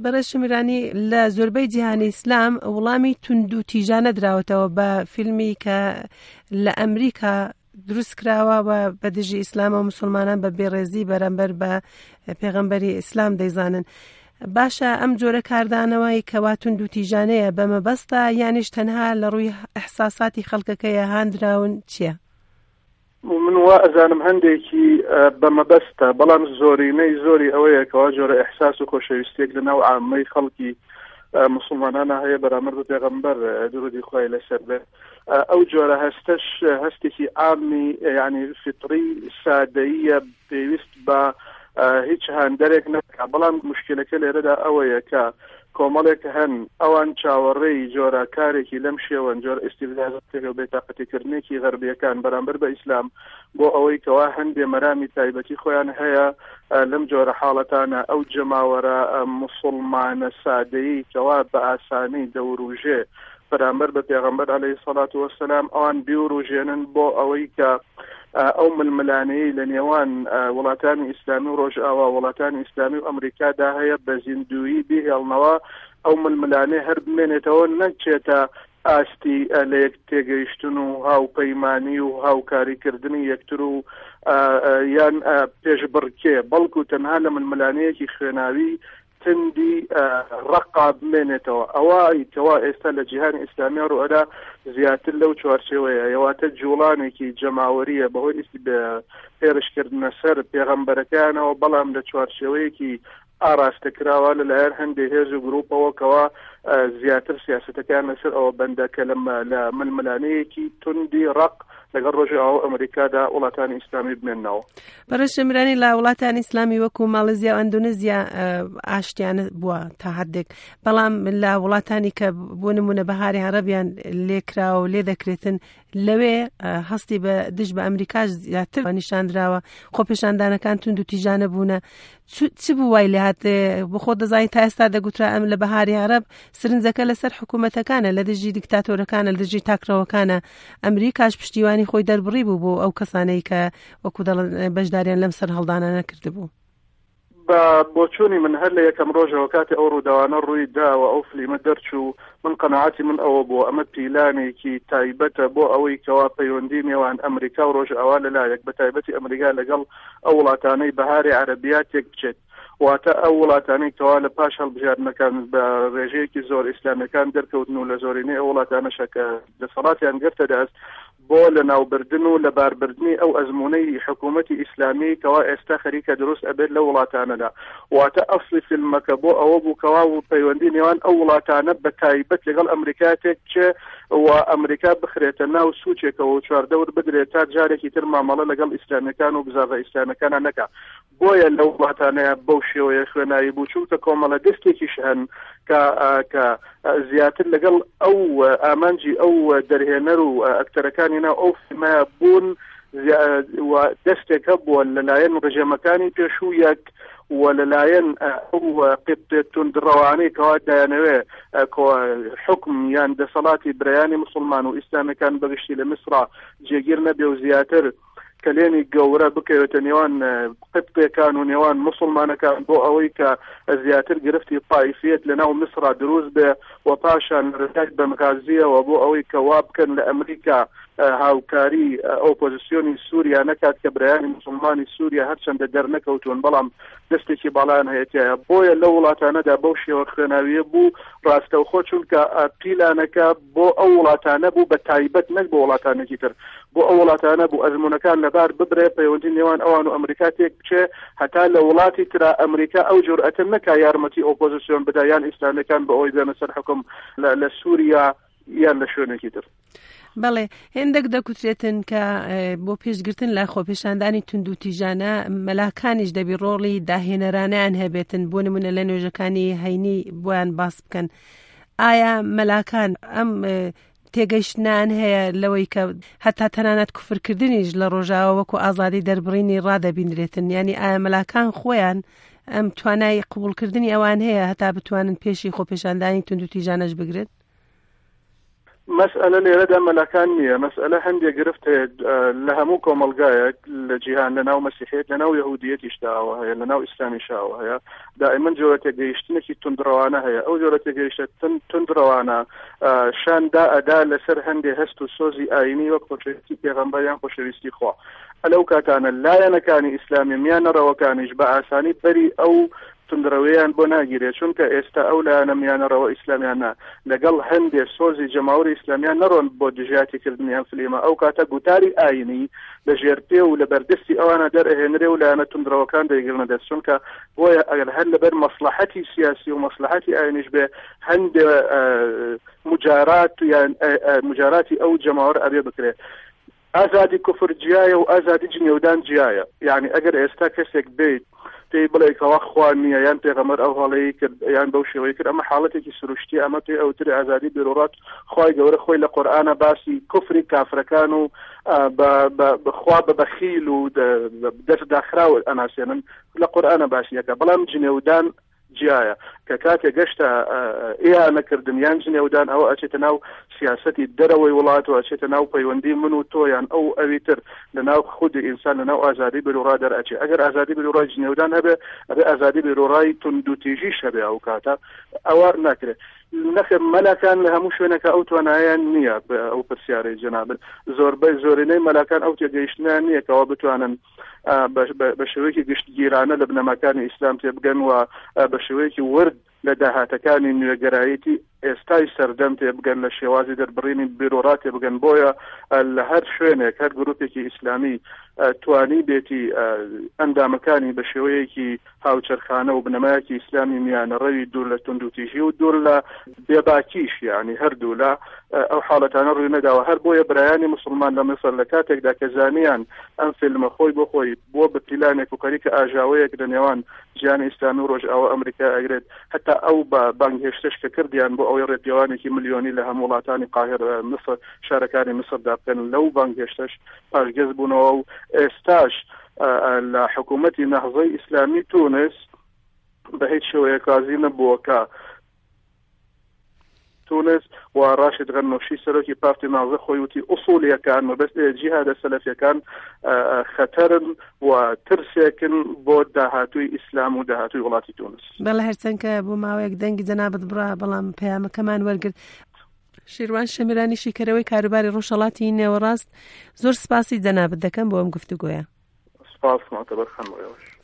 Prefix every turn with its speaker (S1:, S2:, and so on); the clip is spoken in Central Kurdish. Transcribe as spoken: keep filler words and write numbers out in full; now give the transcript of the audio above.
S1: بەڕێز شمیرانی لە زۆربەی جیهانی ئیسلام وەڵامی تونند و تیژانە دراوەتەوە بە فیلمی کە لە ئەمریکا دروست کراوە و بە دژی ئیسلام و مسلمانان بە بێڕێزی بەرامبەر بە پێغەمبەری ئیسلام دەیزانن. باشە ئەم جۆرە کاردانەوەی کەوا تونند و تیژانەیە بە مەبەستە یانیش تەنها لە ڕووی ئەحساساتی خەڵکەکەیە هاندراون چییە؟
S2: من وا ئەزانم هەندێکی بە مەبەستە، بەڵام زۆرینەی زۆری ئەوەیە کەوا جۆرە ئەحساس و خۆشەویستێک لەناو عامەی خەڵکی مسلمانانە هەیە بەرامبەر بە پێغەمبەر درودی خوای لەسەر بێ. ئەو جۆرە هەستەش هەستێکی عامی یعنی فطری سادەیە پێویست بە هیچ هاندەرێک نەکا، بەڵام مشکلەکە لێرەدا ئەوەیە کە کۆمەڵێک هەن ئەوان چاوەڕێی جۆرە کارێکی لەم شێوەن جۆرە ئیستیبدادێک و بێتاقەتیکردنێکی غەربیەکان بەرامبەر بە ئیسلام بۆ ئەوەی کەوا هەندێ مەرامی تایبەتی خۆیان هەیە لەم جۆرە حاڵەتانە ئەو جەماوەرە مسلمانە سادەیی کەوا بە ئاسانی دەوروژێ بەرامبەر بە پێغەمبەر عەلەیهی سەڵات وەسەلام ئەوان بیوروژێنن بۆ ئەوەی کە ئەو ململانەیە لە نێوان وڵاتانی ئیسلامی و ڕۆژئاوا وڵاتانی ئیسلامی و ئەمریکادا هەیە بە زیندویی بهێڵنەوە ئەو ململانەیە هەر بمێنێتەوە نەچێتە ئاستی لە یەک تێگەیشتن و هاوپەیمانی و هاوکاریکردنی یەکتر و یان پێشبڕکێ، بەڵکو تەنها لە ململانەیەکی خوێناوی تندی ڕقا بمێنێتەوە. ئەوەی کەوا ئێستا لە جیهانی ئیسلامی ڕوئەدا زیاتر لەو چوارچێوەیە، یەواتە جوڵانێکی جەماوەریە بەهۆی پێرشکردنە سەر پێغەمبەرەکانەوە، بەڵام لە چوارچێوەیەکی ئاراستەکراوە لەلایەن هەندێک هێز و گروپەوە کەوا زیاتر سیاسەتەکان لەسەر ئەوە بەندەکە لە ململانەیەکی توندی ڕق لەگەڵ ڕۆژئاوا ئەمریکادا وڵاتانی ئیسلامی بمێننەوە.
S1: بەڕێز شەمیرانی لە وڵاتانی ئیسلامی وەکو ماڵێزیا و ئەندونێزیا ئاشتیانە بووە تا حدێک، بەڵام لە وڵاتانی کە بۆ نمونە بەهاری عەرەبیان لێکراوە و لێ دەکرێتن لەوێ هەستی بە دژ بە ئەمریکاش زیاتر نیشاندراوە، خۆپێشاندانەکان تونند و تیژانە بوونە. چ بوو وای لێ هات؟ بۆ خۆ دەزانی تا ئێستا دەگوترا ئەم لە بەهاری عەرەب سرنجەکە لەسەر حکوومەتەکانە، لە دژی دیکتاتۆرەکانە، لە دژی تاکرەوەکانە. ئەمریکاش پشتیوانی خۆی دەربڕی بوو بۆ ئەو کەسانەی کە وەکو دەڵێن بەشداریان لەم سەر هەڵدانانە کردبوو.
S2: بە بۆچوونی من هەر لە یەکەم ڕۆژەوە کاتی ئەو ڕووداوانە ڕووی داوە ئەو فلیمە دەرچوو، من قەناعەتی من ئەوە بوو ئەمە پیلانێکی تایبەتە بۆ ئەوەی کەوا پەیوەندی نێوان ئەمریکا و ڕۆژئاوا لەلایەک بە تایبەتی ئەمریکا لەگەڵ ئەو وڵاتانەی بەهاری عەرەبیات تێک بچێت، واتە ئەو وڵاتانەی کەوا لە پاش هەڵبژاردنەکان بە ڕێژەیەکی زۆر ئیسلامیەکان دەرکەوتن و لە زۆرینەی ئەو وڵاتانەشە کە دەسەڵاتیان گرتە دەست بۆ لە ناوبردن و لە باربردنی ئەو ئەزمونەی حکوومەتی ئیسلامی کەوا ئێستا خەریکە دروست ئەبێت لە وڵاتانەدا. واتە ئەفلی فیلمەکە بۆ ئەوە بوو کەوا و پەیوەندی نێوان ئەو وڵاتانە بە تایبەت لەگەڵ ئەمریکا تێک بچێ و ئەمریکا بخرێتە ناو سوچێکەوە و چواردەور بدرێت تا جارێکی تر مامەڵە لەگەڵ ئیسلامیەکان و بزاڕە ئیسلامیەکانە نەکا. بۆیە لەو وڵاتانەیە بەو شێوەیە خوێناوی بوو، چونکە کۆمەڵە دەستێکیش هەن کە زیاتر لەگەڵ ئەو ئامانجی ئەو دەرهێنەر و ئەکتەرەکانی ناو ئەو فیلمە بوون و دەستێک هەبووە لەلایەن ڕژێمەکانی پێشوویەک و لەلایەن ئەو تونندڕەوانەی کەوا دایانەوێ حکم یان دەسەڵاتی برایانی مسلمان و ئیسلامیەکان بەگشتی لە میسرا جێگیر نەبێ و زیاتر کلێنی گەورە بکەوێتە نێوان قبطیەکان و نێوان مسلمانەکان بۆ ئەوەی کە زیاتر گرفتی طائفیەت لەناو میسرا دروست بێ و پاشان ڕێگای بەنغازیەوە بۆ ئەوەی کە وا بکەن لە ئەمریکا هاوکاری ئۆپۆزیسیۆنی سووریا نەکات کە برایانی مسلمانی سووریا هەرچەندە دەرنەکەوتون بەڵام دەستێکی باڵایان هەیەتیایە. بۆیە لە وڵاتانەدا بەو شێوە خوێناویە بوو ڕاستەوخۆ، چونکە پیلانەکە بۆ ئەو وڵاتانە بوو بە تایبەت نەک بۆ وڵاتانێکی تر، بۆ ئەو وڵاتانە بوو ئەزمونەکان لەبار ببرێ پەیوەندی نێوان ئەوان و ئەمریکا تێک بچێ، هەتا لە وڵاتی ترا ئەمریکا ئەو جورئەتە نەکا یارمەتی ئۆپۆزیسیۆن بدا یان ئیسلامیەکان بە ئەوەی بێنە سەر حکم لە سووریا یان لە شوێنێکی تر.
S1: بەڵێ هێندێک دەکوترێتن کە بۆ پێشگرتن لە خۆپێشاندانی تونند و تیژانە مەلاکانیش دەبی ڕۆڵی داهێنەرانیان هەبێتن، بۆ نمونە لە نوێژەکانی هەینی بۆیان باس بکەن. ئایا مەلاکان ئەم تێگەیشتنان هەیە لەوەی کە هەتا تەنانەت کوفرکردنیش لە ڕۆژاوە وەکو ئازادی دەربڕینی ڕادەبینرێتن؟ یعنی ئایا مەلاکان خۆیان ئەم توانای قبولکردنی ئەوان هەیە هەتا بتوانن پێشی خۆپێشاندانی تونند و تیژانەش بگرن؟
S2: مسألة لێرەدا مەلەکان نییە، مەسئلە هەندێک گرفت لە هەموو کۆمەلگایەک لە جیهان لەناو مەسیحیەت لەناو یەهودیەتیشداوە هەیە لەناو ئیسلامیشاوە هەیە دائما جۆرە تێگەیشتنێکی توندڕەوانە هەیە ئەو جۆرە تێگەیشتە توندڕەوانە شاندا ئەدا لەسەر هەندێک هەست و سۆزی ئاینی وەک خۆشەویستی پێغەمبەریان خۆشەویستی خوا ئەلەو کاتانە لایەنەکانی ئیسلامی میانەڕەوەکانیش بە ئاسانی بەری ئەو تندڕەوەیان بۆ ناگیرێت چونکە ئێستا ئەو لایەنە میانەڕەوە ئیسلامیانە لەگەڵ هەندێک سۆزی جەماوەری ئیسلامیان نەڕۆن بۆ دژاتیکردنیان فلیمە ئەو کاتە گوتاری ئاینی لە ژێرپێ و لە بەردەستی ئەوانە دەرئهێنرێ و لایەنە تندڕەوەکان دەیگرنە دەست چونکە بۆیە ئەگەر هەر لەبەر مەسلحەتی سیاسی و مەسلحەتی ئاینیش بێ هەندێک مجارات یان مجاراتی ئەو جەماوەر ئەبێ بکرێت ئازادی کوفر جیایە و ئازادی جنێودان جیایە یعنی ئەگەر ئێستا کەسێک بێت پێی بڵێ کەوا خوا نییە یان پێغەمبەر ئەو هەڵەیە کرد یان بەو شێوەیە کرد ئەمە حاڵەتێکی سروشتی ئەمە پێی ئەوتر ئازادی بیرۆڕات خوای گەورە خۆی لە قورئانە باسی کوفری کافرەکان و بخوا بە بەخیل و دەست داخراوە ئەناسێنن لە قورئانە باسیەکە بەڵام جنێودان جیایە کە کاتێ گەشتە ئێیا نەکردن یان جنێودان ئەوە ئەچێتە ناو سیاسەتی دەرەوەی وڵات و ئەچێتە ناو پەیوەندی من و تۆیان ئەو ئەویتر لە ناو خودی ئینسان لە ناو ئازادی بیرۆڕا دەرئەچێ ئەگەر ئازادی بیرۆڕای جنێودان هەبێ ئەبێ ئازادی بیرۆڕای تند و تیژیش هەبێ ئەو کاتە ئەوە ناکرێت نەخێ مەلەکان لە هەموو شوێنەکە ئەو توانایان نییە ئەو پرسیارەی جەنابن زۆربەی زۆرینەی مەلەکان ئەو تێگەیشتنیان نییە کەەوە بتوانن بە شێوەیەکی گشتگیرانە لە بنەماکانی ئیسلام تێبگەن و بە شێوەیەکی ورد لە داهاتەکانی نوێگەرایەتی ئێستای سەردەم تێبگەن لە شێوازی دەربڕینی بیرۆڕات تێبگەن بۆیە لە هەر شوێنێک هەر گروپێکی ئیسلامی توانی بێتی ئەندامەکانی بە شێوەیەکی هاوچەرخانە و بنەمایەکی ئیسلامی میانەڕەوی دوور لە توندوتیژی و دوور لە بێباکیش یعنی هەردوو لە ئەو حاڵەتانە ڕووی نەداوە هەر بۆیە برایانی مسلمان لە مصر لە کاتێکدا کە زانیان ئەم فیلمە خۆی بۆ خۆی بۆ بە پلانێک و کەریکە ئاژاوەیەک لە نێوان ژیانی ئیسلامی و ڕۆژئاوا ئەمریکا ئەگرێت هەتا ئەو بە بانگهێشتش کە کردیان بۆ ئەوەی ڕێپیاوانێکی ملیۆنی لە هەموو وڵاتانی قاهرە مصر شارەکانی مصردا بکەن لەو بانگهێشتش پاشگەز بوونەوە و ئێستاش لە حکوومەتی نەهضەی ئیسلامی تونس بە هیچ شێوەیە کازی نەبووە کە تونس و راشد غەنۆشی سەرۆکی پارتی نازە خۆی وتی ئوسوڵیەکان مەبەست جیهادە سەلەفیەکان خەتەرن و ترسێکن بۆ داهاتووی ئیسلام و داهاتووی وڵاتی تونس.
S1: بەڵێ هەرچەندکە بۆ ماوەیەک دەنگی جەنابەت بڕا بەڵام پەیامەکەمان وەرگرت. شیروان شەمیرانی شیکەرەوەی کاروباری ڕۆژهەڵاتی نێوەڕاست زۆر سپاسی جەنابەت دەکەم بۆ ئەم گفتوگۆیە.
S2: سپاس ماتەبەر خەنمەوەش.